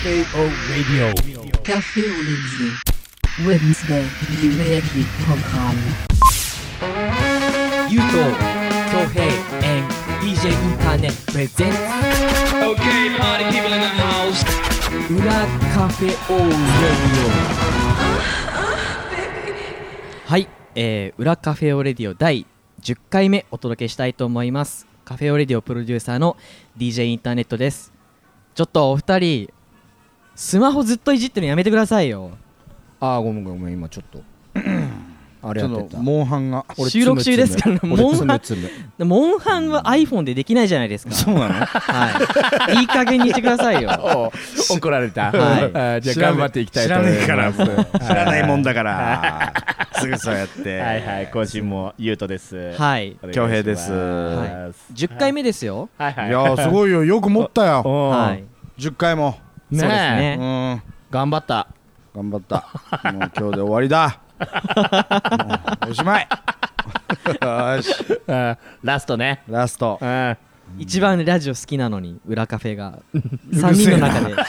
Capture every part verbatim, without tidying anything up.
Cafe O Radio. Café au Radio. Wednesday Electric Program. ゆうと恭平 and ディージェー インターネットプレゼンツ Okay, party people in the house. 裏カフェオーレディオ。はい、えー、裏カフェオレディオだいじゅっかいめお届けしたいと思います。カフェオレディオプロデューサーの ディージェー インターネットです。ちょっとお二人スマホずっといじってるのやめてくださいよ。 あーごめんごめん今ちょっとあれやってたモンハンが収録中ですからね。モンハンつむつむモンハンは iPhone でできないじゃないですか。 そうなのはい、いい加減にしてくださいよ。 お怒られた、 はいあーじゃあ頑張っていきたいと思います。 知らないから知らないもんだからすぐそうやってはいはい今週もゆうとです。 はいお願いします恭平ですはい、じゅっかいめですよ。 はいはいいやーすごいよよく持ったよおーはい、 じゅっかいもそうですうね。 ん頑張った頑張ったもう今日で終わりだもうおしまいよしうんラストねラストうん一番ラジオ好きなのに裏カフェがさんにんの中で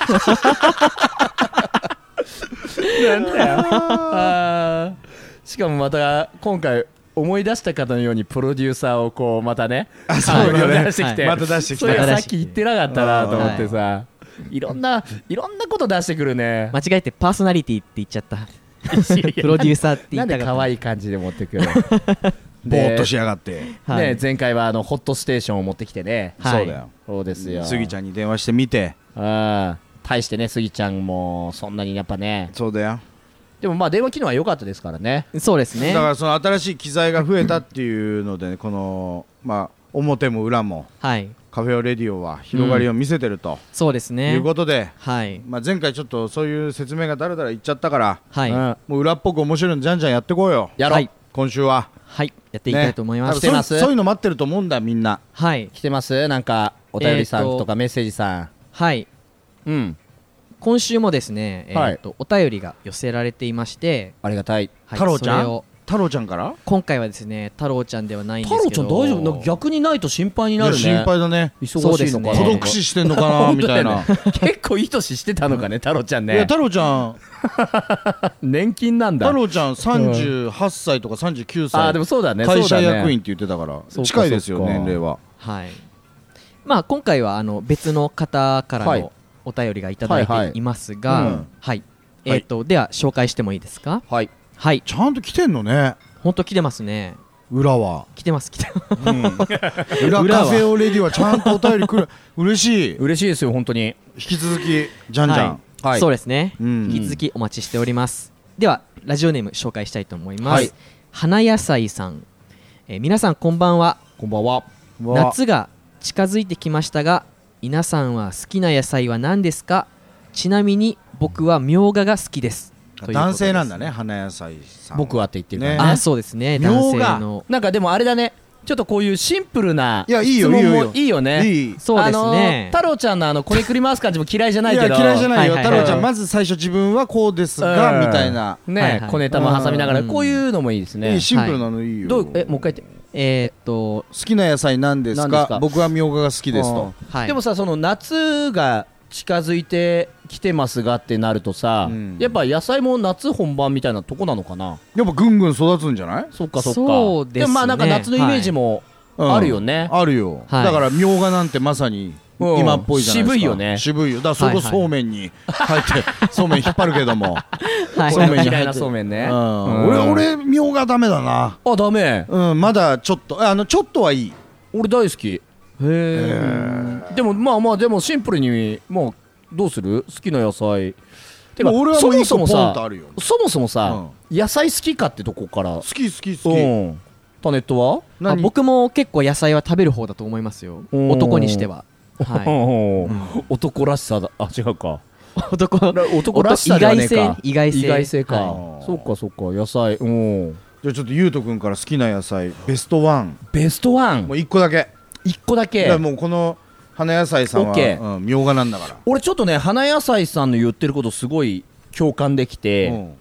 なんだよあーしかもまた今回思い出した方のようにプロデューサーをこうまたねあそうだね出してきて、 また出してきそれたさっき言ってなかったなと思ってさ、いろんないろんなこと出してくるね。 間違えてパーソナリティって言っちゃった。プロデューサーって言なんでったかった。 可愛い感じで持ってくるぼーっとしやがってはいね、前回はあのホットステーションを持ってきてね、 はいそうだよそうですよスギちゃんに電話してみてうん対してねスギちゃんもそんなにやっぱねそうだよでもまあ電話機能は良かったですからね。 そうですね。 だからその新しい機材が増えたっていうのでねこのまあ表も裏もはい、 カフェオレディオは広がりを見せてるとそうですね。 いうことではいまあ前回ちょっとそういう説明がだらだら言っちゃったからはい、 うんはもう裏っぽく面白いのじゃんじゃんやってこうよやろう、 はい今週はい、やっていきたいと思います。 ねしてます多分そうそういうの待ってると思うんだみんなはい来てますなんかお便りさんえーととかメッセージさん、 はい、 うん今週もですね、えはいーとお便りが寄せられていまして、 ありがたい。 はい、 太郎ちゃんそれを太郎ちゃんから今回はですね太郎ちゃんではないんで太郎ちゃすけど、 ん大丈夫なんか逆にないと心配になるね。 いや心配だね忙しいのかな。 そうですね孤独死してんのかなみたいな結構いい年してたのかね太郎ちゃんね。 いや太郎ちゃん年金なんだ。 太郎ちゃんさんじゅうはっさいとかさんじゅうきゅうさいあーでもそうだね。 会社そうだね役員って言ってたからそうか近いですよそうか年齢ははい、まあ今回はあの別の方からはいのお便りがいただいはいはいていますが、 うんはい、えっ、とでは紹介してもいいですか。 はい。 はい、 ちゃんと来てんのね本当来てますね。 裏は来てます来てます。 裏裏はカフェオレディはちゃんとお便り来る嬉しい嬉しいですよ本当に。 引き続きじゃんじゃんはい。 そうですね、 うん引き続きお待ちしております。ではラジオネーム紹介したいと思います。 はい花野菜さん、えー皆さんこんばんは。 こんばんは。 わ夏が近づいてきましたが皆さんは好きな野菜は何ですか。ちなみに僕はみょうがが好きです。ということです男性なんだね花野菜さん僕はって言ってるからねね。 あ、そうですね、 みょ男うが性の。 なんかでもあれだね。ちょっとこういうシンプルないやいいよ質問いいよいいよもいいよね。 いいそうですね、 あのー太郎ちゃんのあのこねくり回す感じも嫌いじゃないいけど。 や嫌いじゃないよはいはいはい太郎ちゃんまず最初自分はこうですがうんみたいなね、 はいはい小ネタも挟みながらうんこういうのもいいですね。 いいシンプルなのいいよどうえもう一回言って。 えー、っと好きな野菜なんです何ですかか僕はみょうがが好きですとはいでもさその夏が近づいてきてますがってなるとさ、 うんやっぱ野菜も夏本番みたいなとこなのかな。 やっぱぐんぐん育つんじゃないそっかそっか。 そうですねもまあなんか夏のイメージもうんあるよね。 あるよはいだからみょうがなんてまさにうん今っぽいじゃないですか渋いよね渋いよだからそこはいはいそうめんに入ってそうめん引っ張るけどもはいそうめんに入って嫌いなそうめんね。 うんうん俺俺みょうがダメだなあダメ。 うんまだちょっとあのちょっとはいい俺大好き。へえ。でもまあまあでもシンプルにもうどうする好きな野菜。てかもう俺はそもう一個ポンもそもさとあるよそもそもさ、野菜好きかってとこから。 好き好き好きうん。タネットは？ あ何僕も結構野菜は食べる方だと思いますよ、 おー男にしては。はい、男らしさだ。あ違うか。 い、男男らしさではねえか。 意外性意外性か。 はそうかそうか野菜。うん。 じゃあちょっとゆうとくんから好きな野菜ベストワンベストワンもう一個だけ一個だだからけ。 もうこの花野菜さんはオッケーうんみょうがなんだから俺ちょっとね花野菜さんの言ってることすごい共感できて、 うん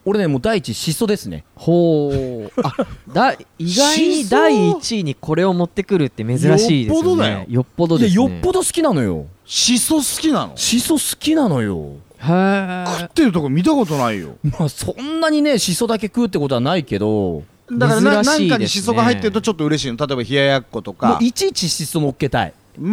俺ねもう第一シソですね。 ほう。あ、だ意外にだいいちいにこれを持ってくるって珍しいですよね。 よっぽどだよよっぽどですね。 いやよっぽど好きなのよ。 シソ好きなの？ シソ好きなのよ。 へー。 食ってるとこ見たことないよ。 まあそんなにねシソだけ食うってことはないけど、 だからな、 珍しいですねなんかにシソが入ってるとちょっと嬉しいの。例えば冷ややっこともかう。いちいちシソ乗っけたい。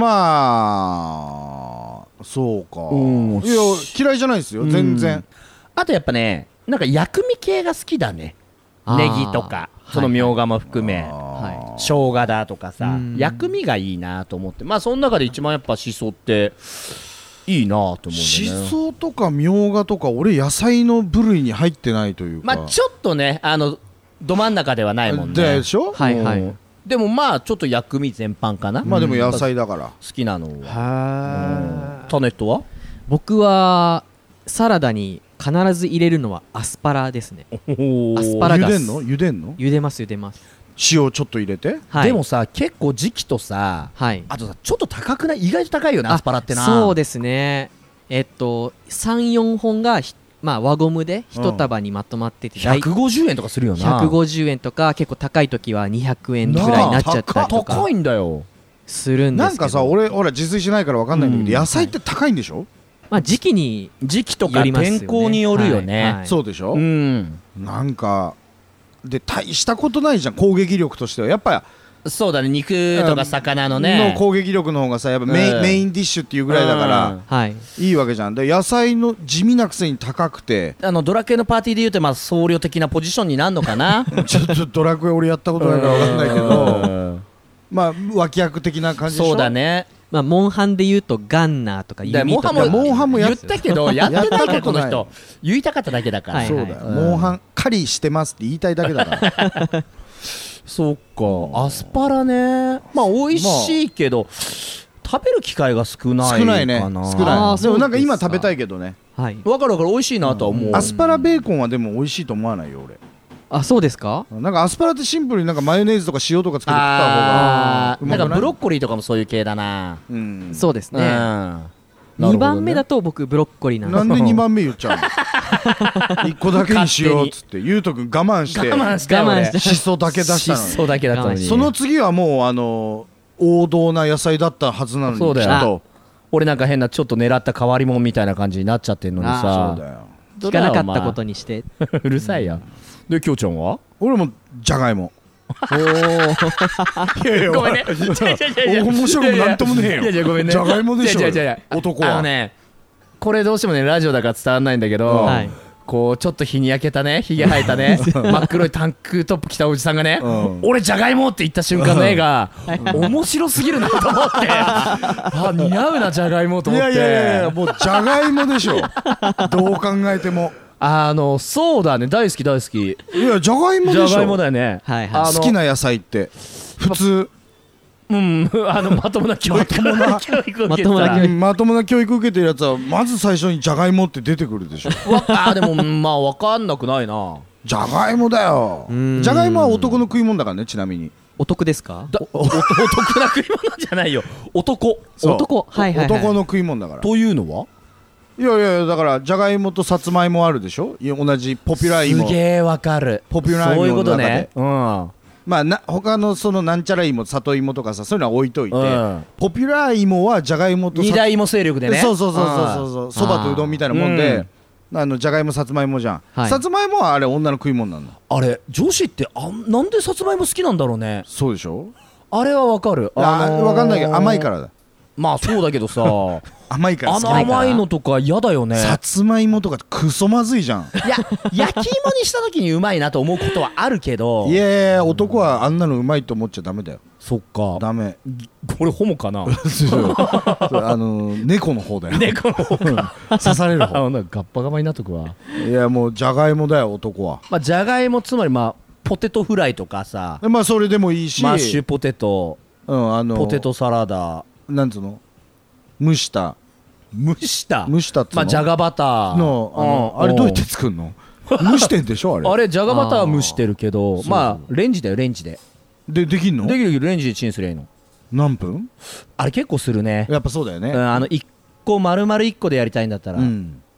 まあそうか。 うんいや嫌いじゃないですよ全然。 あとやっぱねなんか薬味系が好きだね。 あーネギとかそのみょうがも含め、 は生姜だとかさうん薬味がいいなと思って、まあその中で一番やっぱシソっていいなと思うんだよね。 シソとかみょうがとか俺野菜の部類に入ってないというか。 まあちょっとねあのど真ん中ではないもんね。 でしょ。 はいはい。 うんでもまあちょっと薬味全般かな。 まあでも野菜だから。 好きなのは。 はタネットは僕はサラダに必ず入れるのはアスパラですね。アスパラガス茹でんの茹でんの茹でます茹でます。 塩ちょっと入れて。 はい。 でもさ結構時期とさはい。 あとさちょっと高くない？意外と高いよねアスパラってな。 そうですね。えっとさん、よんほんがひまあ輪ゴムで一束にまとまってて、 ひゃくごじゅうえんとかするよな。 ひゃくごじゅうえんとか結構高い時はにひゃくえんぐらいになっちゃったりとか高いんだよ。 するんですけど。 なんかさ俺ほら自炊しないから分かんないんだけど、 うん野菜って高いんでしょ。 まあ時期に時期とかよりますよね天候によるよね。 はいはいそうでしょ、 うんなんかで大したことないじゃん攻撃力としてはやっぱそうだね肉とか魚のねの攻撃力の方がさやっぱメイン、 うんメインディッシュっていうぐらいだから、 うんはい。 いいわけじゃん。で野菜の地味なくせに高くてあのドラクエのパーティーでいうとまあ僧侶的なポジションになるのかな。 ちょっとドラクエ俺やったことないから分かんないけうどんまあ脇役的な感じでしょ。 そうだね。 まあモンハンで言うとガンナーとかだから弓とかモンハンもモンハンもやっ言ったけどやってないからこのやったことな人言いたかっただけだから、 はいそうだよ、 うんモンハン狩りしてますって言いたいだけだからそっかアスパラねまあ美味しいけど、食べる機会が少ないかな。 少ないね少あない。 ーでもなんか今そうですか食べたいけどね。 はい。 わかるわかる美味しいなとは思う、 アスパラベーコンはでも美味しいと思わないよ俺。 あ、そうですか？ なんかアスパラってシンプルになんかマヨネーズとか塩とかつけて食った方があーなんうまくないかブロッコリーとかもそういう系だな。 うんそうですね。 うんなるほどねにばんめだと僕ブロッコリーなんです。 なんでにばんめ言っちゃうのいっこだけにしようっつってゆうとくん我慢して我慢したよ我慢したしそだけ出したのにしそだけだったのにその次はもうあの王道な野菜だったはずなのにそうだよきっと俺なんか変なちょっと狙った変わり者みたいな感じになっちゃってんのにあさそうだよ聞かなかったことにして。 うるさいやできょうちゃんは俺もじゃがいもおお。 いやいやごめんね違う違う違う違う面白くもなんともねえよいやいやごめんねじゃがいもでしょ違う違う違う男はあのねこれどうしてもねラジオだから伝わんないんだけど、 はい。 こうちょっと日に焼けたねひげ生えたね真っ黒いタンクトップ着たおじさんがね、 うん俺じゃがいもって言った瞬間の絵が面白すぎるなと思ってあ似合うなじゃがいもとい思ってやいやいやいやもうじゃがいもでしょどう考えてもあのそうだね大好き大好きいやじゃがいもでしょじゃがいもだよねはいはい。 あの好きな野菜って普通うんあのまともな教育まともな教育を受けてまともな教育うんまともな教育受けてるやつはまず最初にじゃがいもって出てくるでしょわあでもまあ分かんなくないなじゃがいもだようんじゃがいもは男の食い物だからねちなみにお得ですか？ だおお得な食い物じゃないよ男そう男。はいはいはい。 男の食い物だからというのはいやいやいやだからじゃがいもとさつまいもあるでしょいや同じポピュラー芋すげえわかるポピュラーそういう芋の中でことねうんまあな他のそのなんちゃら芋里芋とかさそういうのは置いといて、 うんポピュラー芋はじゃがいもとさ二大芋勢力でねそうそうそうそうそうそばとうどんみたいなもんであのじゃがいもさつまいもじゃん、 はいさつまいもはあれ女の食い物なのあれ女子ってあなんでさつまいも好きなんだろうねそうでしょあれはわかるあ、 のー分かんないけど甘いからだまあそうだけどさ甘いからあの好きだから甘いのとか嫌だよねさつまいもとかクソまずいじゃんいや焼き芋にした時にうまいなと思うことはあるけどいやいや男はあんなのうまいと思っちゃダメだよそっかダメこれホモかなあの猫の方だよ猫の方か刺されるあ方なんかガッパガバになっとくわいやもうじゃがいもだよ男はまあじゃがいもつまりまあポテトフライとかさでまあそれでもいいしマッシュポテトうんあのポテトサラダなんつうの蒸した蒸した蒸したっつうのまあじゃがバターのあのうんあれどうやって作るの蒸してんでしょあれあれじゃがバターは蒸してるけどあーまあレンジだよレンジででできんのできるできるレンジでチンすりゃいいの何分あれ結構するねやっぱそうだよねうんあのいっこ丸々いっこでやりたいんだったらうん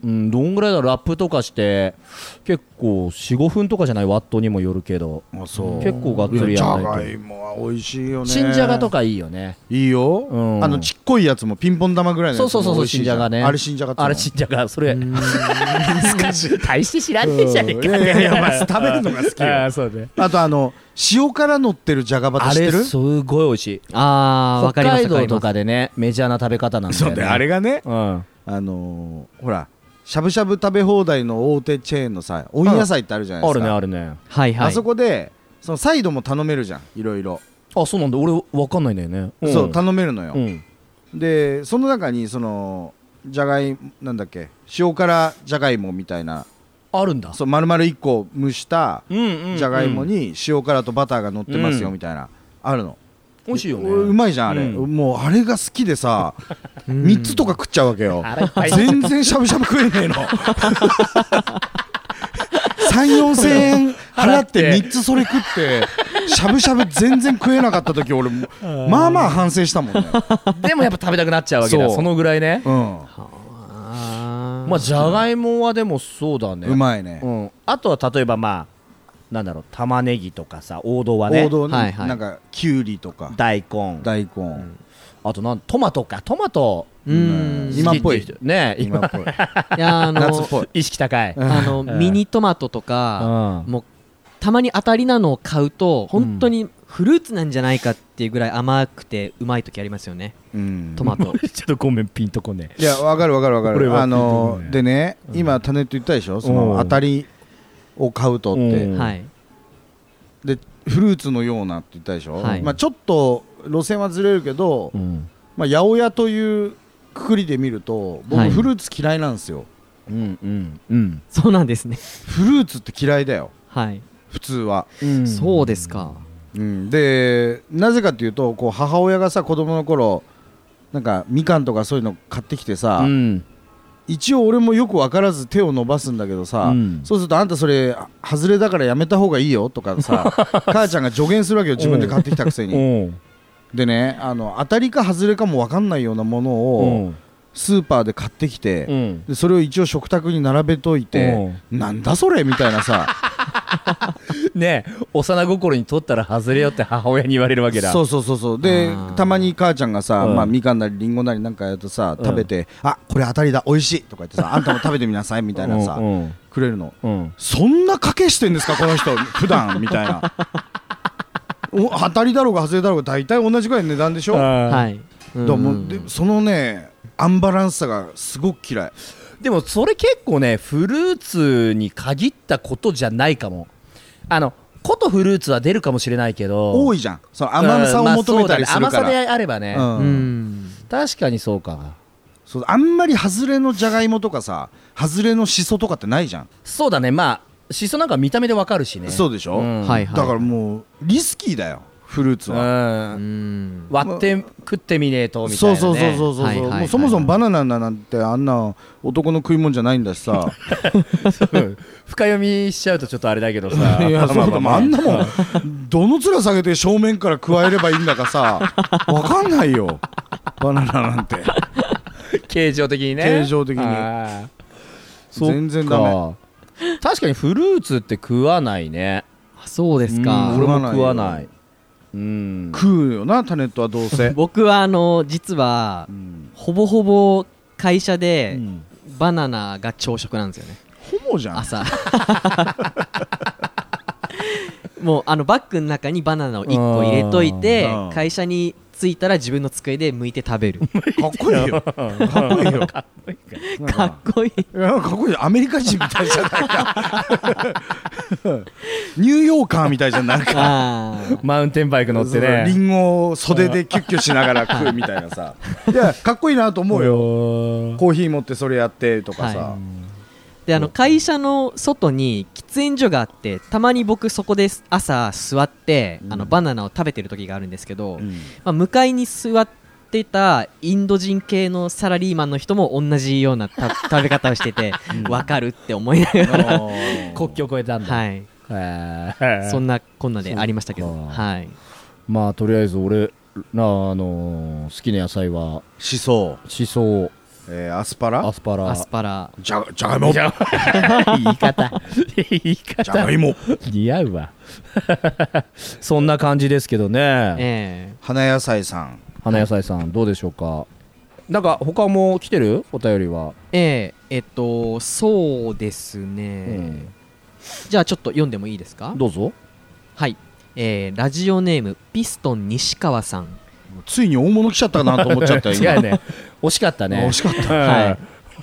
うん、どんぐらいだろうラップとかして結構 よん,ご 分とかじゃないワットにもよるけどあそう結構がっつりじゃやらないとがいもは美味しいよね。 新じゃがとかいいよね。 いいよ、 うん、 あのちっこいやつもピンポン玉ぐらいのやつもそうそうそうそう美味しいじゃん。 新じゃがねあれ新じゃがってあれ新じゃがそれ難しい大して知らねえじゃねえか。 いやいやいや、まあ、食べるのが好きよ。 あそうね。 あとあの塩辛乗ってるじゃがバタあれ知ってる？ すごい美味しい。 あーわか北りますわかります海道とかでねメジャーな食べ方なんだよね。 そうね、あれがね、 うんあのー、ほらしゃぶしゃぶ食べ放題の大手チェーンのさ温野菜ってあるじゃないであるすか。 ねあるね。 はいはいあそこでそのサイドも頼めるじゃん、いろいろ、 あそうなんだ俺わかんないんだよね。んそう頼めるのよ、 うんでその中にそのじゃがいなんだっけ塩辛じゃがいもみたいな、 あるんだ。 そう丸々いっこ蒸したうんうんうんじゃがいもに塩辛とバターが乗ってますようんみたいな、あるの。 美味しいよね。 うまいじゃんあれ、 うんもうあれが好きでさうんみっつとか食っちゃうわけよ。 あれいっぱい全然しゃぶしゃぶ食えねえのさん、よんせんえん払ってみっつそれ食ってしゃぶしゃぶ全然食えなかった時俺もまあまあ反省したもんね。 でもやっぱ食べたくなっちゃうわけだ。 そうそのぐらいね。 うんあーまあじゃがいもはでもそうだね。 うまいね、 うん、あとは例えばまあなんだろう玉ねぎとかさ王道はね王道に、 はいはいなんかきゅうりとか大根大根、 あとなんトマトかトマトうーん今っぽい好きていう人ね今今っぽいいやあの夏っぽい意識高い、 あのうんミニトマトとか、 うんもうたまに当たりなのを買うと本当にフルーツなんじゃないかっていうぐらい甘くてうまい時ありますよね、 うんトマトちょっとごめんピンとこねいやわかるわかるわか俺はるあのピンとこないでね、今タネット言ったでしょそうんの当たりを買うとって、 うんはいでフルーツのようなって言ったでしょ、 はいまあ、ちょっと路線はずれるけど、 うんまあ、八百屋というくくりで見ると僕、 はいフルーツ嫌いなんですよ。 うんうんうんそうなんですねフルーツって嫌いだよはい、 普通は、 うんそうですかうん、でなぜかっていうとこう母親がさ子供の頃なんかみかんとかそういうの買ってきてさ、 うん一応俺もよく分からず手を伸ばすんだけどさ、 うんそうするとあんたそれ外れだからやめた方がいいよとかさ母ちゃんが助言するわけよ自分で買ってきたくせに。 うんでねあの当たりか外れかも分かんないようなものうをんスーパーで買ってきて、 うんでそれを一応食卓に並べといて、なんだそれみたいなさねえ幼心に取ったら外れよって母親に言われるわけだ。 そうそうそうそうであーたまに母ちゃんがさ、 うんまあ、みかんなりりんごなりなんかやるとさうん食べて、あこれ当たりだ美味しいとか言ってさあんたも食べてみなさいみたいなさ、 うんくれるの。 うんそんな賭けしてんですかこの人普段みたいなお当たりだろうが外れだろうが大体同じぐらいの値段でしょ。だかははいらもうでそのねアンバランスさがすごく嫌い。 でもそれ結構ねフルーツに限ったことじゃないかも。あのことフルーツは出るかもしれないけどい多いじゃんその甘さを求めたりするから、 甘さであればね、 うんうん確かにそうか。 そうあんまり外れのじゃがいもとかさ外れのしそとかってないじゃん、 そうだねまあしそなんか見た目でわかるしね。 そうでしょ、 うんはいはいだからもうリスキーだよフルーツうは、 うんん割って食ってみねえとみたいそうなね。 そうそうそうそう、 はいはいはいもうそもそもバナナなんてあんな男の食い物じゃないんだしさうん深読みしちゃうとちょっとあれだけどさいやそうだもんあんなもんんどの面下げて正面から加えればいいんだかさわかんないよバナナなんて形状的にね形状的にあー全然ダメそっか確かにフルーツって食わないね。 あそうですか、 うん俺も食食わわないよない。うん食うよなタネットはどうせ、 僕はあの実はうんほぼほぼ会社でうんバナナが朝食なんですよねホモじゃん朝もうあのバッグの中にバナナをいっこ入れといてうん会社に着いたら自分の机で剥いて食べるかっこいいよかっこいいよかっこいいいやかっこいいよアメリカ人みたいじゃないかニューヨーカーみたいじゃんなんかあーマウンテンバイク乗ってリね。 ンゴを袖でキュッキュしながら食うみたいなさいやかっこいいなと思うよよコーヒー持ってそれやってとかさ、 はであの会社の外に喫煙所があってたまに僕そこで朝座って、 うんあのバナナを食べてる時があるんですけど、 うんまあ、向かいに座ってたインド人系のサラリーマンの人も同じようなた食べ方をしててわかるって思いながら国境越えたんだ。 はいへーそんなこんなでありましたけどそうかはいまあとりあえず俺なあのー好きな野菜はしそしそえー、アスパラアスパラアスパラじゃじゃがいもじゃ言い方言いじゃが方いも似合うわそんな感じですけどね、 え花野菜さん花野菜さんどうでしょうか。なんか他も来てるお便りは、 ー、えー、えっとそうですね、 うんじゃあちょっと読んでもいいですか。 どうぞ。 はい、えー、ラジオネームピストン西川さん。 ついに大物来ちゃったかなと思っちゃったよ今違うね惜しかったね惜しかったはい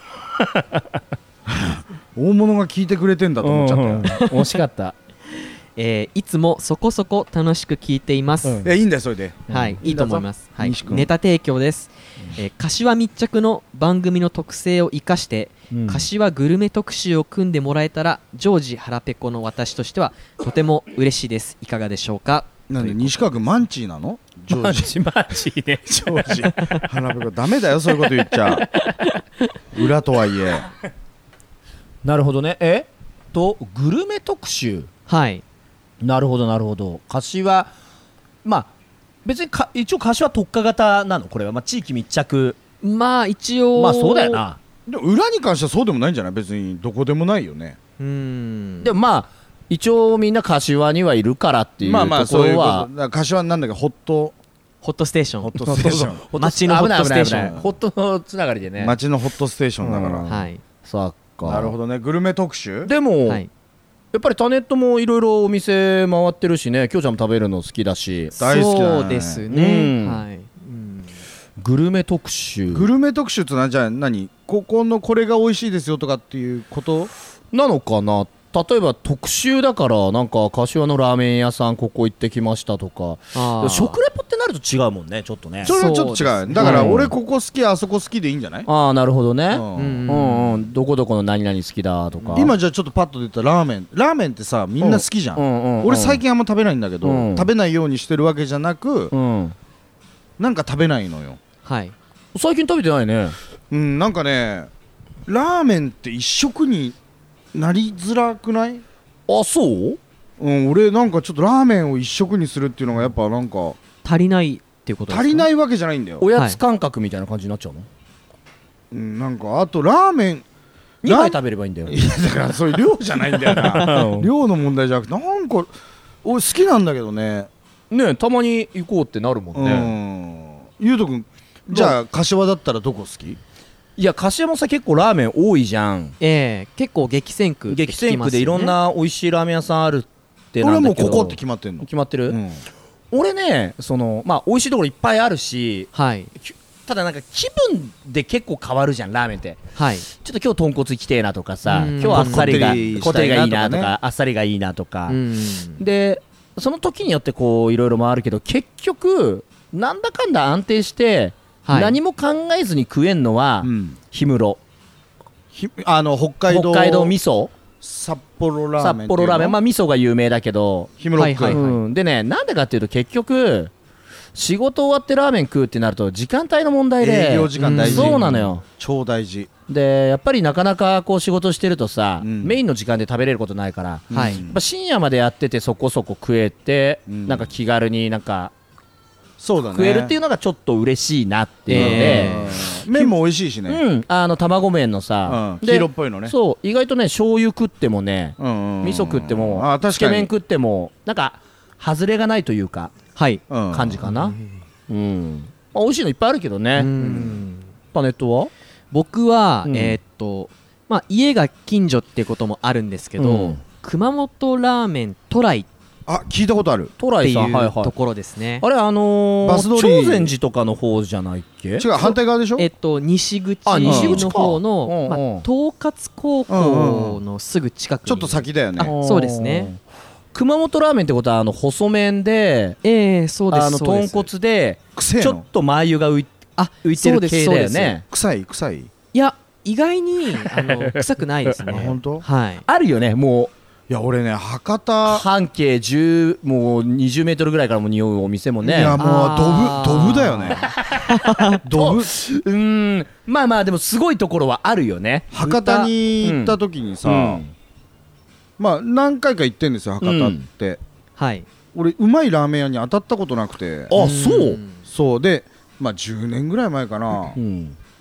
大物が聞いてくれてんだと思っちゃったよ、 うんうん惜しかったえー、いつもそこそこ楽しく聞いています、 うんいやいいんだよそれではい、いいと思います。はい、 西君ネタ提供です。えー柏密着の番組の特性を生かして、 うん柏グルメ特集を組んでもらえたら、常時腹ペコの私としてはとても嬉しいです。いかがでしょうか。 なんで西川君マンチーなのジョージマジマジねジョージ花ペコダメだよそういうこと言っちゃ裏とはいえなるほどね。えとグルメ特集。 はい、 なるほどなるほど。柏まあ別にか一応柏特化型なのこれは、まあ、地域密着。 まあ一応まあそうだよ。な。 でも裏に関してはそうでもないんじゃない別にどこでもないよねうーん。 でもまあ一応みんな柏にはいるからっていうまあまあとこそういうことろはだから柏なんだっけホットホットステーション。 ホットステーションホット街のホットステーション危ない危ない危ないホットのつながりでね。 街のホットステーションだから、 うんはい。 そっか。 なるほどねグルメ特集でも、 はい。 やっぱりタネットもいろいろお店回ってるしね。きょうちゃんも食べるの好きだし。 大好きだねそうですね。 うんはい。うんグルメ特集グルメ特集ってのはじゃあ何ここのこれが美味しいですよとかっていうことなのかな。例えば特集だからなんか柏のラーメン屋さんここ行ってきましたとか。 あー食レポってなると違うもんねちょっとね。 それはちょっと違そうですねうだからうん俺ここ好きあそこ好きでいいんじゃない、 ああなるほどね。 うんうんうんうんどこどこの何々好きだとか。 今じゃあちょっとパッと出たラーメンラーメンってさみんな好きじゃん、 うんうんうん俺最近あんま食べないんだけど、 うん食べないようにしてるわけじゃなく、 うんなんか食べないのよはい。 最近食べてないね。 うんなんかねラーメンって一食になりづらくないあそううん俺なんかちょっとラーメンを一食にするっていうのがやっぱなんか足りないっていうことですか。。 足りないいわけじゃないんだよ、 おやつ感覚みたいな感じになっちゃうの。 うん、なんかあとラーメンにはい食べればいいんだよ。 いやだからそういう量じゃないんだよな量の問題じゃなくてなんか俺好きなんだけどねねたまに行こうってなるもんうね。 んゆうとくんじゃあ柏だったらどこ好きいや柏もさ結構ラーメン多いじゃん。 ええ、結構激戦区って聞激きますよね。 戦区でいろんな美味しいラーメン屋さんあるってな俺はんだけど。 もうここって決まってんの決まってる、 うん俺ねそのまあ美味しいところいっぱいあるし、 はいきただなんか気分で結構変わるじゃんラーメンって。 はい。 ちょっと今日豚骨行きてえなとかさ、 うん今日あっさりがこってりこってりがいいなとしたいなとかねかあっさりがいいなとか、 うん。 でその時によってこういろいろ回るけど結局なんだかんだ安定して、 はい何も考えずに食えんのはうん氷室、 ひあの北海道北海道味噌札幌ラーメン札幌ラーメンまあ味噌が有名だけど、 氷室くん、 はいはいうん、でねなんでかっていうと結局仕事終わってラーメン食うってなると時間帯の問題で営業時間大事、 うんそうなのよ。 超大事でやっぱりなかなかこう仕事してるとさ、 うんメインの時間で食べれることないから、 はいうんやっぱ深夜までやっててそこそこ食えて、 うんなんか気軽になんかそうだね食えるっていうのがちょっと嬉しいなっていうので、 えうん麺も美味しいしね、 うん、あの卵麺のさ、でうん黄色っぽいのねそう意外とね醤油食ってもね、 うんうんうん味噌食ってもあ確かにつけ麺食ってもなんか外れがないというかはい。 うん感じかな、うんまあ、美味しいのいっぱいあるけどうね。 ん。 タネットは僕は、 うんえーっとまあ家が近所ってこともあるんですけど、 うん熊本ラーメントライっあ聞いたことあるトライていさんはいはいうところですね。 あれあのー、 バス通り長善寺とかの方じゃないっけ。 違う反対側でしょえっと西口あ西口かの方うんの、まあうん東勝高校のすぐ近くに、 ちょっと先だよねあそうですね。 熊本ラーメンってことはあの細麺でええそうですあのそうです豚骨で臭いのちょっとマー油が浮いあ浮いてる系だよそうですそうですね。 臭い臭いいや意外にあの臭くないですね。 あ本当はい。 あるよねもいや俺ね博う多半径じゅうもうにじゅうメートルぐらいからも匂うお店もね。 いやもうあードブドブだよねドブうーんまあまあでもすごいところはあるよね。 博多に行った時にさ、 うんまあ何回か行ってんですよ博多って、 はい。 俺うまいラーメン屋に当たったことなくてあそう、 んそうでまあじゅうねんぐらい前かな、 うん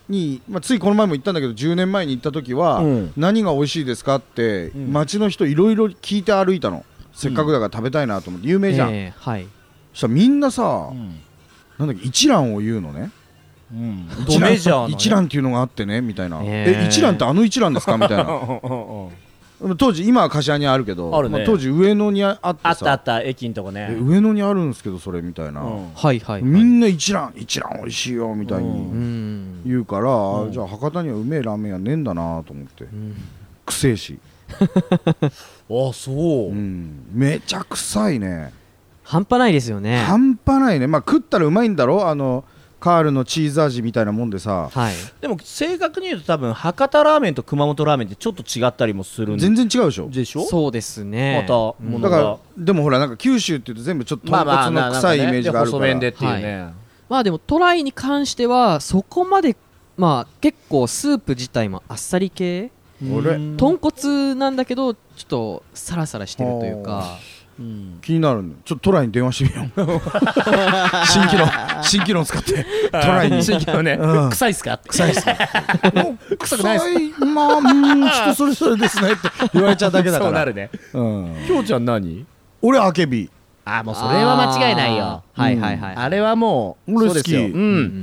に、まあ、ついこの前も言ったんだけどじゅうねんまえに行った時は、うん、何が美味しいですかって、うん、街の人いろいろ聞いて歩いたの、せっかくだから食べたいなと思って、有名じゃん、えーはい、そしたらみんなさ、うん、なんだっけ一蘭を言うのね、うん、一蘭一蘭っていうのがあってねみたいな、えー、え一蘭ってあの一蘭ですかみたいな当時今は柏にあるけどある、ねまあ、当時上野にあってさあったあった駅のとこね上野にあるんですけどそれみたいな、うんはいはいはい、みんな一蘭一蘭美味しいよみたいに言うから、うん、じゃあ博多にはうめえラーメン屋ねえんだなと思って、うん、くせえしあそう、うん、 めちゃ臭いね半端ないですよね半端ないねまあ食ったらうまいんだろあのカールのチーズ味みたいなもんでさ、はい、 でも正確に言うと多分博多ラーメンと熊本ラーメンってちょっと違ったりもするん全然違うでしょでしょそうですねまたものがだからでもほらなんか九州って言うと全部ちょっと豚骨の臭いイメージがあるから、まあまあ、細麺でっていうね、はい、 まあでもトライに関してはそこまでまあ結構スープ自体もあっさり系豚骨なんだけどちょっとサラサラしてるというかうん、気になるんでちょっとトライに電話してみよう新機能新機能使ってトライに新機能ね、うん、臭いっすか臭いっすか臭くないっすまあうん人それぞれですねって言われちゃうだけだからそうなるねきょうちゃん何俺あけびあもうそれは間違いないよはいはいはいあれはもう俺好きうん、うん、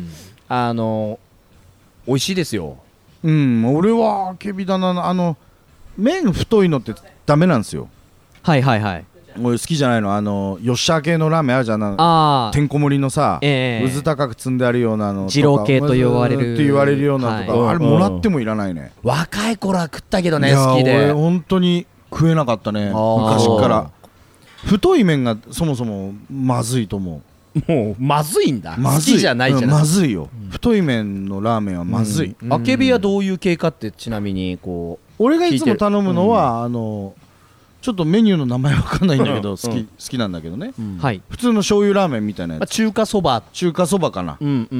あの美味しいですようん俺はあけびだなあの麺太いのってダメなんですよはいはいはい俺好きじゃないのあのよっしゃ系のラーメンあるじゃんあてんこ盛りのさ、えー、うず高く積んであるようなの二郎系と言われるって言われるようなとか、はい、あれもらってもいらないね、 うん、若い頃は食ったけどね好きで俺本当に食えなかったね昔から太い麺がそもそもまずいと思うもうまずいんだまずい好きじゃないじゃない、 うん、まずいよ、うん、太い麺のラーメンはまずい、 うん、あけびはどういう系かってちなみにこう俺がいつも頼むのは、うん、あのちょっとメニューの名前わかんないんだけど、うん、好き、うん、好きなんだけどね、うん、普通の醤油ラーメンみたいなやつ、まあ、 中華そば中華そばかな、うんうんうん、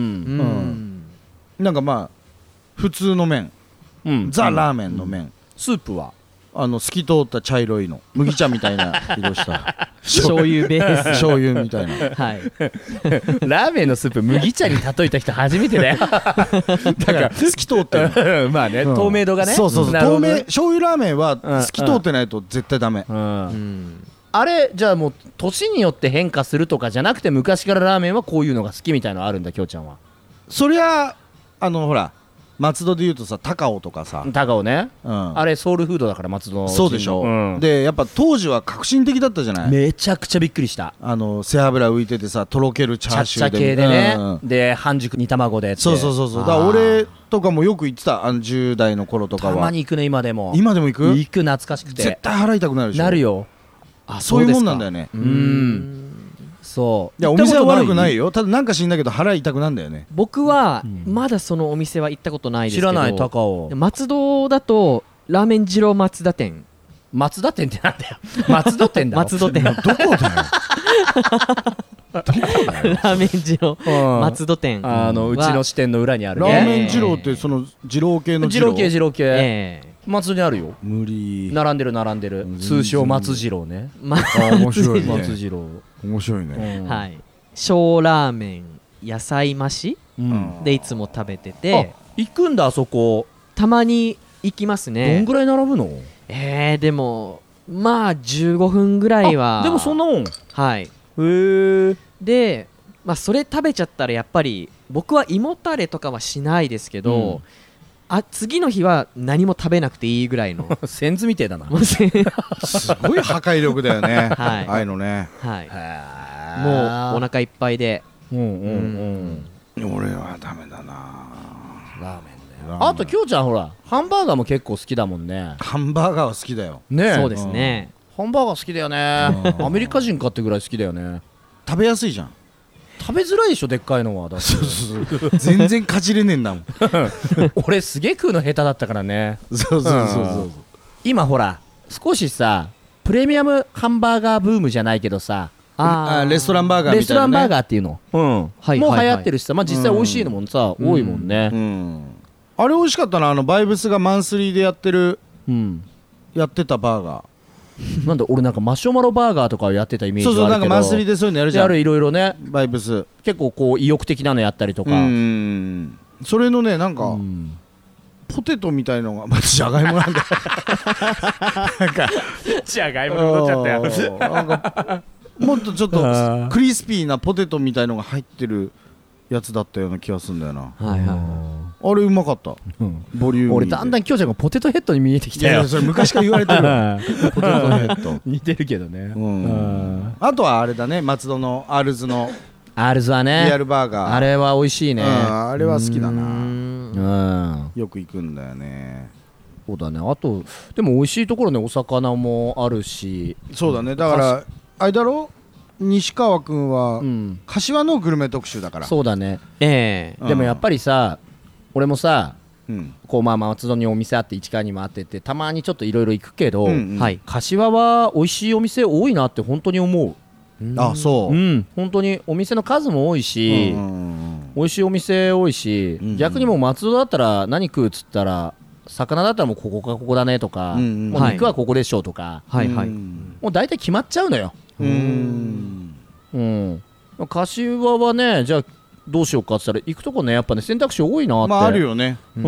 なんかまあ普通の麺、うん、ザ・ラーメンの麺、うん、 スープはあの透き通った茶色いの麦茶みたいな色した醤油ベース醤油みたいな、はい、 ラーメンのスープ麦茶に例えた人初めてだよだから透き通ってるまあね、うん、透明度がねそうそうそう透明醤油ラーメンは透き通ってないと絶対ダメ、うんうんうん、あれじゃあもう年によって変化するとかじゃなくて昔からラーメンはこういうのが好きみたいなのあるんだきょうちゃんはそりゃあのほら松戸でいうとさ高尾とかさ高尾ね、うん、あれソウルフードだから松戸そうでしょ、うん、でやっぱ当時は革新的だったじゃないめちゃくちゃびっくりしたあの背脂浮いててさとろけるチャーシューでチャッチャ系でね、うんうん、で半熟煮卵でってそうそうそうそうだから俺とかもよく行ってたあのじゅう代の頃とかはたまに行くね今でも今でも行く行く懐かしくて絶対払いたくなるでしょなるよあそういうもんなんだよねうんそういやお店は悪くないよただなんか知んだけど腹痛くなんだよね僕はまだそのお店は行ったことないですけど知らない高尾松戸だとラーメン二郎松田店松田店ってなんだよ松戸店だろ松戸店どこだよラーメン二郎、うん、松戸店あのうちの支店の裏にある、 ね、ラーメン二郎ってその二郎系の二郎系二郎系、えー松戸にあるよ無理並んでる並んでる通称松次郎ねあ面白いね松次郎面白いね、 うん、はい小ラーメン野菜増し、うん、でいつも食べててあ行くんだあそこたまに行きますねどんぐらい並ぶのえーでもまあじゅうごふんぐらいはでもそんなもんはいへえでまあそれ食べちゃったらやっぱり僕は胃もたれとかはしないですけど、うんあ次の日は何も食べなくていいぐらいのセンズみてえだなすごい破壊力だよね、はい、ああいうのね、 はい、もうお腹いっぱいでうんうんうん、俺はダメだなラーメンねあときょうちゃんほらハンバーガーも結構好きだもんねハンバーガーは好きだよねそうですね、 うん、ハンバーガー好きだよねアメリカ人かってぐらい好きだよね食べやすいじゃん食べづらいでしょでっかいのはだそうそうそう全然かじれねえんだもん俺すげえ食うの下手だったからねそうそうそうそう、うん、 今ほら少しさプレミアムハンバーガーブームじゃないけどさああレストランバーガーみたいな、ね、 レストランバーガーっていうの、うんはい、もう流行ってるしさ、まあ、実際美味しいのもさ、うん、多いもんね、うんうん、 あれ美味しかったなあのバイブスがマンスリーでやってる、うん、やってたバーガーなんで俺なんかマシュマロバーガーとかをやってたイメージがあるけどそうそうなんかマンスリーでそういうのやるじゃんやるいろいろねバイブス結構こう意欲的なのやったりとかうんそれのねなんか、 うんポテトみたいのがまずじゃがいもなんだよなんかじゃがいもに戻っちゃったようんなんかもっとちょっとクリスピーなポテトみたいのが入ってるやつだったような気がするんだよな。 はいはいあれうまかった、うん、ボリューミーで。 俺だんだんきょうちゃんがポテトヘッドに見えてきたよ。 いやそれ昔から言われてるわポテトヘッド似てるけどね、 うん、あとはあれだね松戸のアールズのアールズはねリアルバーガーあれは美味しいね、 うん、あれは好きだな。 うんよく行くんだよね。 そうだね。あとでも美味しいところねお魚もあるし。 そうだね。だからあれだろ西川くんは、うん、柏のグルメ特集だから。 そうだね。 ええー、でもやっぱりさ俺もさ、 うん、 こうまあ松戸にお店あって市川にもあってってたまにちょっといろいろ行くけど、 うんうん、 はい、 柏は美味しいお店多いなって本当に思う。 あそう、 うん、本当にお店の数も多いし、うんうんうん、美味しいお店多いし、うんうん、逆にもう松戸だったら何食うっつったら魚だったらもうここかここだねとか、うんうん、もう肉はここでしょうとか、 はいはい、 もう大体決まっちゃうのよ。 うんうん、柏はねじゃあどうしようかって言ったら行くとこねやっぱね選択肢多いなって。 まああるよね、 うん、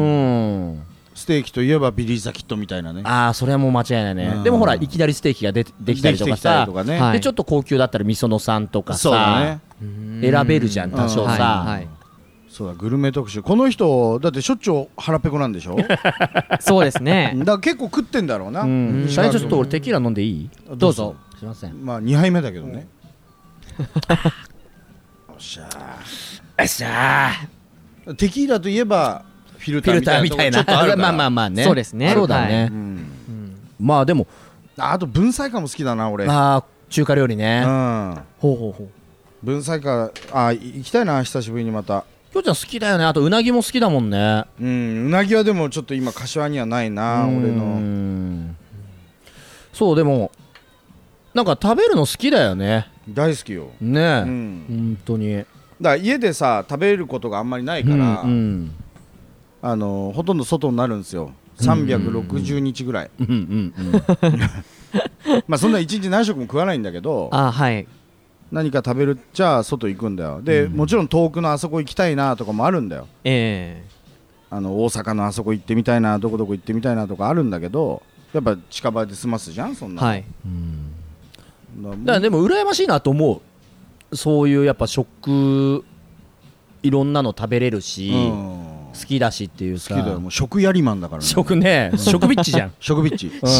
ステーキといえばビリーザキットみたいなね。 ああそれはもう間違いないね、うん、でもほらいきなりステーキがでできたりとかさとか、ね、 でちょっと高級だったらみそのさんとかさ、 そうだね、 選べるじゃん多少さ、 はいはい、 そうだグルメ特集この人だってしょっちゅう腹ペコなんでしょそうですねだから結構食ってんだろうな。 うん最初ちょっと俺テキーラ飲んでいい？ どうぞ。 すいません。 まあにはいめだけどねよっしゃよっしゃーテキーラといえばフィルターーみたいなとこちょっとあるからまあまあまあねそうですねそうだね、 はい、 うん、まあでもあ, あと文才館も好きだな俺。 あ中華料理ね、 うん、 ほうほうほう文才館あ行きたいな久しぶりにまた。 きょうちゃん好きだよね。あとうなぎも好きだもんね。 うんうなぎはでもちょっと今柏にはないな俺の。 そうでもなんか食べるの好きだよね。 大好きよねえ、 うん、 本当に。 だから家でさ食べることがあんまりないから、 うんうん、 あのほとんど外になるんですよさんびゃくろくじゅうにちぐらい。まあそんないちにち何食も食わないんだけどあ、はい、 何か食べるじゃあ外行くんだよ。で、うん、もちろん遠くのあそこ行きたいなとかもあるんだよ、 えー、あの大阪のあそこ行ってみたいなどこどこ行ってみたいなとかあるんだけどやっぱ近場で済ますじゃんそんな、 はい、 うんだからでも羨ましいなと思う。そういうやっぱ食いろんなの食べれるし、うん、好きだしっていうさ。 好きだよもう食やりマンだからね。 食ね食ビッチじゃん食ビッチ、 うん、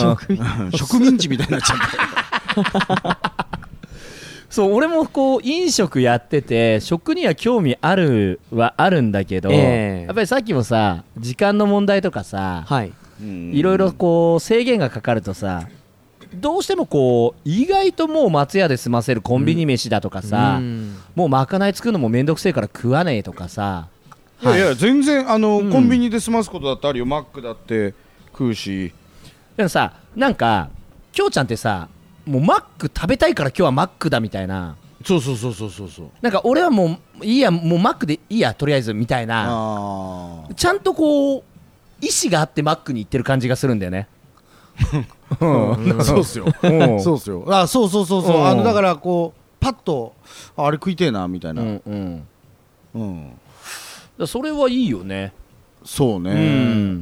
食ミンチみたいになっちゃったそう俺もこう飲食やってて食には興味あるはあるんだけど、えー、やっぱりさっきもさ時間の問題とかさ、はい、いろいろこう制限がかかるとさどうしてもこう意外ともう松屋で済ませるコンビニ飯だとかさ、うん、もうまかない作るのもめんどくせえから食わねえとかさ。 いやいや全然あの、うん、コンビニで済ますことだってあるよ。マックだって食うし。 でもさなんかきょうちゃんってさもうマック食べたいから今日はマックだみたいな。 そうそうそうそうそうそう。 なんか俺はもういいやもうマックでいいやとりあえずみたいな。あちゃんとこう意思があってマックに行ってる感じがするんだよねうん、そうっすよそうっすよ。あそうそうそうそう、うん、あのだからこうパッと あ, あれ食いてえなみたいな、うんうんうん、 だそれはいいよね。 そうね、うん、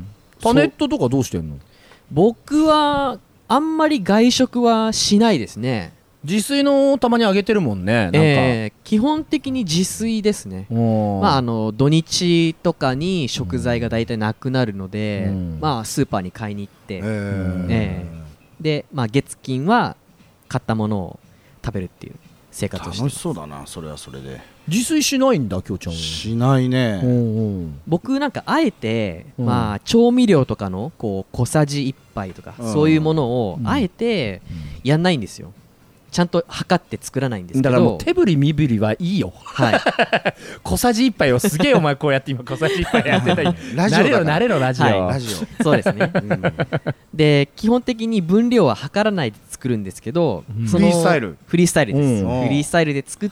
パネットとかどうしてんの？ 僕はあんまり外食はしないですね。 自炊のたまにあげてるもんね。なんか、 えー、基本的に自炊ですね。まあ、あの土日とかに食材が大体なくなるので、うん、まあ、スーパーに買いに行って、えーえー、で、まあ、月金は買ったものを食べるっていう生活をしてます。 楽しそうだなそれはそれで。 自炊しないんだきょうちゃんは？ しないね。うんうん、僕なんかあえて、うんまあ、調味料とかのこう小さじいっぱいとか、うん、そういうものをあえてやんないんですよ。ちゃんと測って作らないんですけど。 だからもう手振り身振りはいいよ、はい、小さじいっぱいをすげえお前こうやって今小さじいっぱいやってたりラジオだから慣れろ慣れろラジオ、はい、 ラジオそうですね、うん、で基本的に分量は測らないで作るんですけど、 うん、そのフリースタイルフリースタイルです、うん、フリースタイルで作って、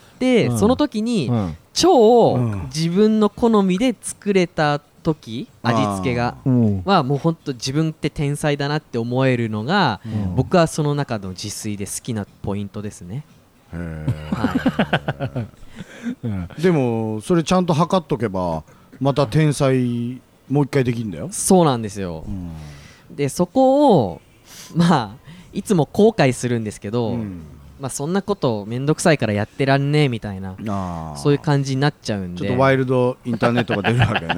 うん、その時に、うん、超自分の好みで作れた時味付けがはもう本当自分って天才だなって思えるのが、うん、僕はその中の自炊で好きなポイントですね。はい、 でもそれちゃんと測っとけばまた天才もう一回できんだよ。 そうなんですよ、うん、でそこをまあいつも後悔するんですけど、うん、まあそんなことめんどくさいからやってらんねえみたいな、あそういう感じになっちゃうんで、 ちょっとワイルドインターネットが出るわけね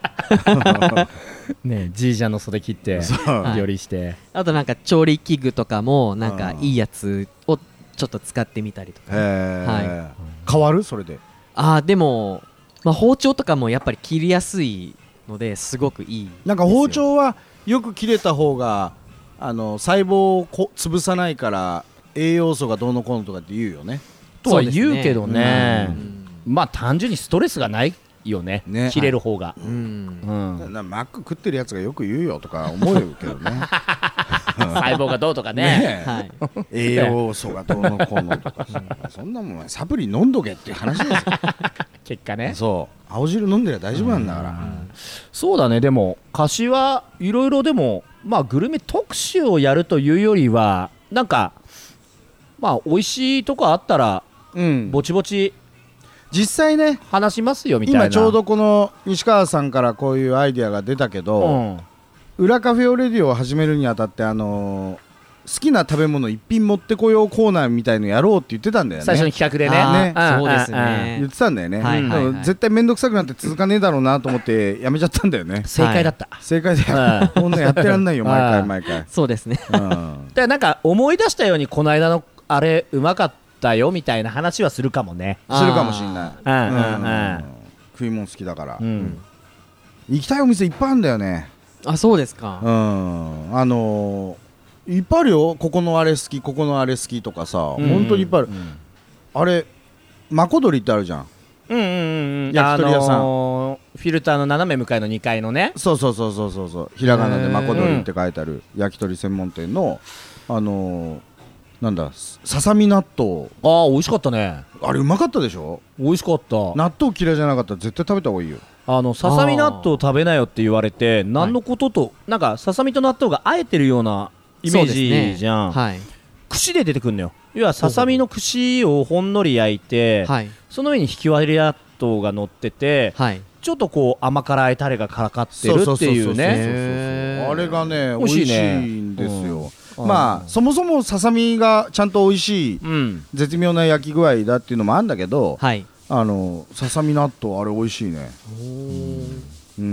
はいね、じいちゃんの袖切って料理して、はい、 あとなんか調理器具とかもなんかいいやつをちょっと使ってみたりとか、 はい、変わるそれで。 あでも、まあ、包丁とかもやっぱり切りやすいのですごくいい。 なんか包丁はよく切れた方があの細胞をこ潰さないから栄養素がどうのこうのとかって言うよね。 とは言うけどね、うん、まあ単純にストレスがないよね、ね切れる方が、はいうんうん、なマック食ってるやつがよく言うよとか思うけどね細胞がどうとか ね, ね、 はい、 栄養素がどうのこうのとかそんなもんサプリ飲んどけっていう話ですよ結果ね。 そう青汁飲んでりゃ大丈夫なんだから、うんうん、 そうだね。でも柏いろいろでもまあグルメ特集をやるというよりはなんかまあ美味しいとこあったら、うん、ぼちぼち実際ね話しますよみたいな。 今ちょうどこの西川さんからこういうアイデアが出たけど、うん、裏カフェオレディオを始めるにあたってあのー好きな食べ物一品持ってこようコーナーみたいのやろうって言ってたんだよね最初の企画で ね, ねそうですね言ってたんだよね、はいはいはい、絶対面倒くさくなって続かねえだろうなと思ってやめちゃったんだよね。 正解だった、 はい、正解だよこんなやってらんないよ毎回毎回そうですね、うん、 だからなんか思い出したようにこの間のあれうまかったよみたいな話はするかもね。 するかもしんない、うんうんうん、 食い物好きだから、うん、行きたいお店いっぱいあるんだよね。 あそうですか。 うんあのーいっぱいあるよ。ここのあれ好きここのあれ好きとかさ、うん、本当にいっぱいある、うん、あれマコドリってあるじゃん、 うんうんうん、 焼き鳥屋さん、あのー、フィルターの斜め向かいのにかいのね。 そうそうそうそうそうそうひらがなでマコドリって書いてある焼き鳥専門店のあのー、なんだささみ納豆。 ああ美味しかったね。 あれうまかったでしょ。 美味しかった。 納豆嫌いじゃなかったら絶対食べた方がいいよ。 あのささみ納豆食べなよって言われて何のことと、はい、なんかささみと納豆があえてるようなイメージじゃん、ねはい、串で出てくるのよ。要はささみの串をほんのり焼いて、はい、その上にひき割り納豆が乗ってて、はい、ちょっとこう甘辛いタレがかかってるっていうね。 あれがね美味しいんですよ、うん、まあそもそもささみがちゃんと美味しい、うん、絶妙な焼き具合だっていうのもあるんだけど、はい、あのささみ納豆あれ美味しいね。うん、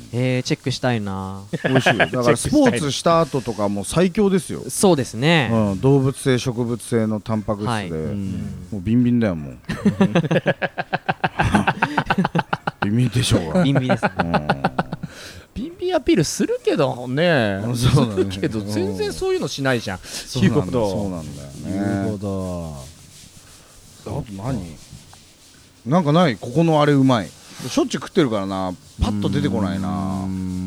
えー、チェックしたいな。 美味しいだからスポーツした後とかも最強ですよ。 そうですね、 うん、動物性植物性のタンパク質で、はい、もうビンビンだよもうビンビンでしょうがビンビンですね、うん、 ビンビンアピールするけどねそうだねするけど全然そういうのしないじゃん。 そうなんだそうなんだよね。 なるほど。 あと何なんかないここのあれうまいしょっちゅう食ってるからなパッと出てこないな。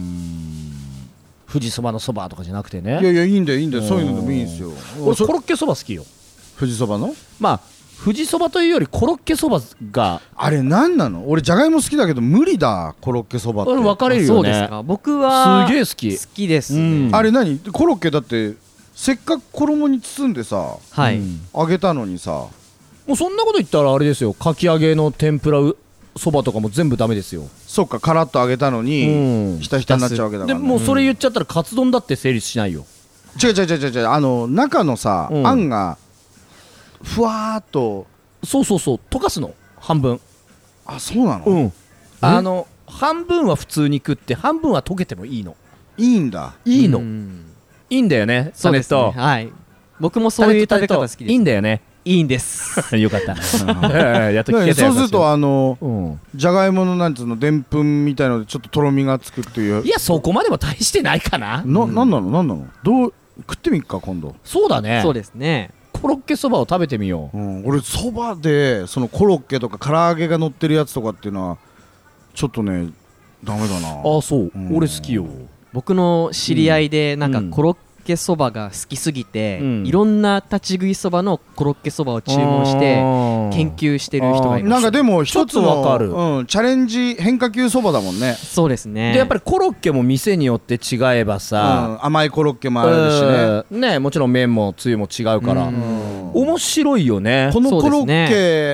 富士そばのそばとかじゃなくてね。 いやいやいいんだよいいんだよそういうのでもいいんですよ。 俺コロッケそば好きよ。 富士そばのまあ富士そばというよりコロッケそばがあれ何なの。俺じゃがいも好きだけど無理だコロッケそばって。 分かれるよね。そうですか。僕はすげえ好き好きです、ねうん、 あれ何コロッケだってせっかく衣に包んでさ、はい、揚げたのにさもうそんなこと言ったらあれですよかき揚げの天ぷらそばとかも全部ダメですよ。 そっかカラッと揚げたのにひたひたになっちゃうわけだから、ね、 でもうそれ言っちゃったらカツ丼だって成立しないよ。 違う違う違う違うあの中のさ、うん、あんがふわーっとそうそうそう溶かすの半分。 あそうなの、 うん、あの半分は普通に食って半分は溶けてもいいの。 いいんだいいの、うん、いいんだよね。 そうですねはい僕もそういう食べ方好きです。 いいんだよね。 いいんですよかったやっと聞けた。 そうするとあの、うん、じゃがいものなんつうのでんぷんみたいのでちょっととろみがつくっていう。 いやそこまでも大してないかな。 な、うん、なんなのなんなのどう食ってみっか今度。 そうだねそうですねコロッケそばを食べてみよう、 うん、俺そばでそのコロッケとか唐揚げが乗ってるやつとかっていうのはちょっとねダメだな。 あそう、うん、俺好きよ。 僕の知り合いでなんかコロッケそばが好きすぎて、うん、いろんな立ち食いそばのコロッケそばを注文して研究してる人がいます。 なんかでも一つのわかる、うん、チャレンジ変化球そばだもんね。 そうですね。 でやっぱりコロッケも店によって違えばさ、 うん、甘いコロッケもあるしねねもちろん麺もつゆも違うから面白いよね。 このコロッケ、ね、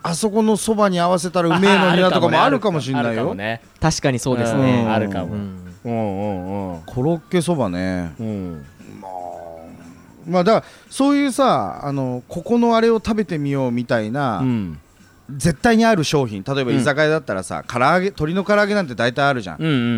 あそこのそばに合わせたらうめえのになとかもあるかもしれないよ、 ね、 確かにそうですね、 うん、あるかも、うんうんうんうん、 コロッケそばね、 うん、 まあまあだからそういうさあのここのあれを食べてみようみたいな、うん、絶対にある商品、例えば居酒屋だったらさ、うん、唐揚げ鶏の唐揚げなんて大体あるじゃん、うんうんうんうん、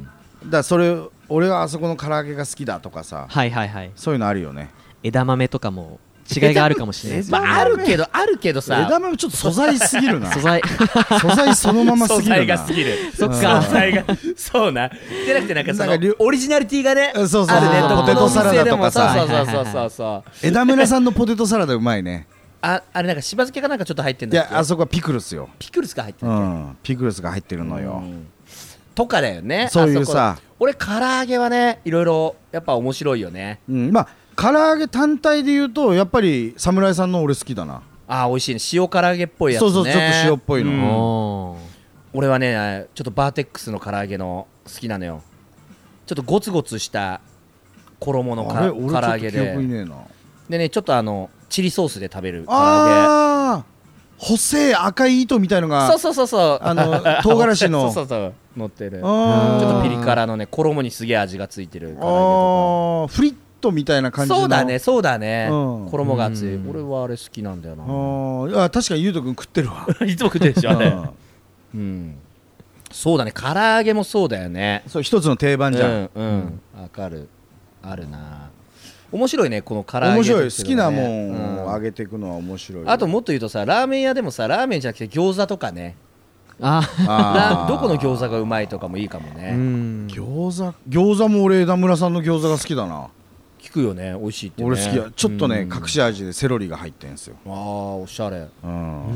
だからそれ俺はあそこの唐揚げが好きだとかさ、はいはいはい、そういうのあるよね。 枝豆とかも違いがあるかもしれないですね。 まああるけどあるけどさ、 枝豆ちょっと素材すぎるな。 素材素材そのまますぎるな。 素材がすぎる。 そっか。 素材がそうな。じゃなくてなんかそのオリジナリティがね、 そうそうあるね。 ポテトサラダとかさ、 そうそうそうそうそう。 枝村さんのポテトサラダうまいね。 ああれなんかしば漬けかなんかちょっと入ってんだっけ。 いやあそこはピクルスよ。 ピクルスが入ってる。うん。 ピクルスが入ってるのよ。 とかだよね。 そういうさ。 俺唐揚げはねいろいろやっぱ面白いよね。 うん。まあ。唐揚げ単体で言うとやっぱり侍さんの俺好きだな。 あー美味しいね、塩唐揚げっぽいやつね。 そうそうちょっと塩っぽいの、 うん、俺はねちょっとバーテックスの唐揚げの好きなのよ。ちょっとゴツゴツした衣のか唐揚げで、でねちょっとあのチリソースで食べる唐揚げ、あ細い赤い糸みたいのがそうそうそうそうあの唐辛子のそうそうそう乗ってるちょっとピリ辛のね衣にすげえ味がついてる唐揚げとか、 フリッみたいな感じの。 そうだねそうだね、うん、衣が厚い、うん、俺はあれ好きなんだよな。 あ確かにゆうとくん食ってるわいつも食ってるでしょあれ、うん、そうだね唐揚げもそうだよね。 そう一つの定番じゃん。 うんうんわ、うん、かるあるな。面白いねこの唐揚げ、ね、 面白い好きなもんをあげていくのは面白い、うん、 あともっと言うとさラーメン屋でもさラーメンじゃなくて餃子とかね、あどこの餃子がうまいとかもいいかもね。 うん餃子餃子も俺枝村さんの餃子が好きだな。 聞くよね美味しいってね。 俺好きやちょっとね、うん、隠し味でセロリが入ってんすよ。 あーおしゃれ、 うん、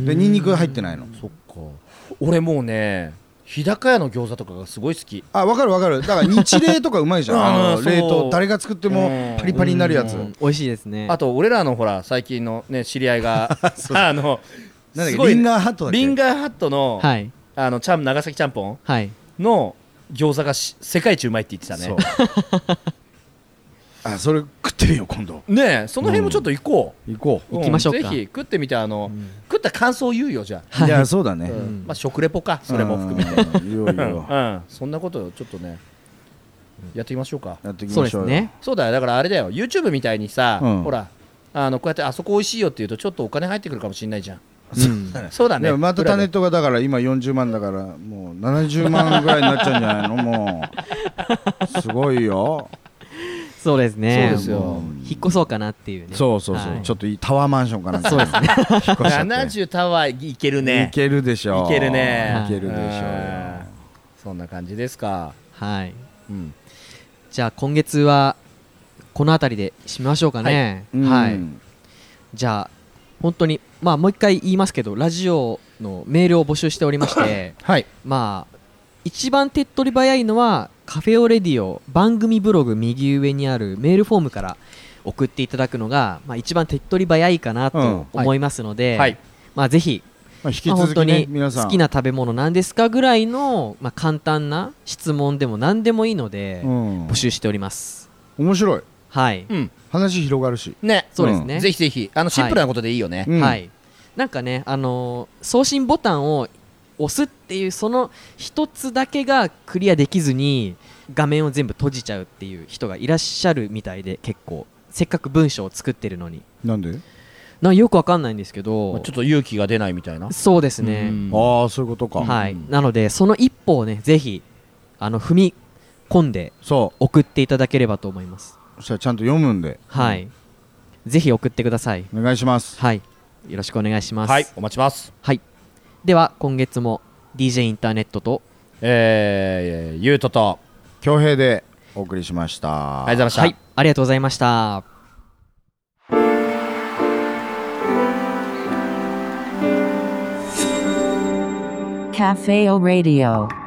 でニンニク入ってないの。 そっか俺もうね日高屋の餃子とかがすごい好き。 あ分かる分かるだから日冷とかうまいじゃんあの冷凍誰が作ってもパリパリになるやつ、うん、 美味しいですね。 あと俺らのほら最近のね知り合いがあのなんだっけリンガーハットだっけ。 リンガーハットの、 はい、 あのちゃん長崎ちゃんぽんの餃子が世界一うまいって言ってたね。そうあそれ食ってみよう今度ねえその辺もちょっと行こう、 うん、行こう、うん、行きましょうか。 ぜひ食ってみてあの、うん、食った感想を言うよじゃあ、 はい、いやそうだね、 うんまあ、食レポかそれも含めて、うん、言おう言おう、うん、そんなことをちょっとねやっていきましょうか。 やっていきましょう。 そうですね。 そうだよだからあれだよ YouTube みたいにさ、うん、ほらあのこうやってあそこ美味しいよって言うとちょっとお金入ってくるかもしれないじゃん。うん、そうだね。 またタネットがだから今よんじゅうまんだからもうななじゅうまんぐらいになっちゃうんじゃないのもうすごいよ。 そうですね。 そうですよ。 引っ越そうかなっていうね。 そうそうそう、はい、ちょっといいタワーマンションかな。 そうですねななじゅうタワーいけるね。 いけるでしょう。 いけるね。 いけるでしょう。 そんな感じですか。 はい、うん、じゃあ今月はこの辺りで締めましょうかね。はい、はい、じゃあ本当にまあもう一回言いますけどラジオのメールを募集しておりましてはい、まあ一番手っ取り早いのはカフェオレディオ番組ブログ右上にあるメールフォームから送っていただくのが、まあ、一番手っ取り早いかなと思いますので、うんはいまあ、ぜひ、まあ、引き続き、ね、まあ、本当に好きな食べ物なんですかぐらいの、まあ、簡単な質問でも何でもいいので、うん、募集しております。 面白い、 はいうん、話広がるしね、 そうですね、 うん、ぜひぜひあのシンプルなことでいいよね、 はい、はい、なんかね、あのー、送信ボタンを押すっていうその一つだけがクリアできずに画面を全部閉じちゃうっていう人がいらっしゃるみたいで、結構せっかく文章を作ってるのになんでなんよくわかんないんですけど、 まあ、ちょっと勇気が出ないみたいな。 そうですね、 ああそういうことか、 はい、なのでその一歩をねぜひあの踏み込んで送っていただければと思います。 そしたらちゃんと読むんで、 はい、うん、ぜひ送ってください。 お願いします。 はい、よろしくお願いします。 はい、お待ちます。 はい、では今月も ディージェー インターネットと、 えー、ゆうとと恭平でお送りしました。 ありがとうございました。 はい、ありがとうございました。 Café O Radio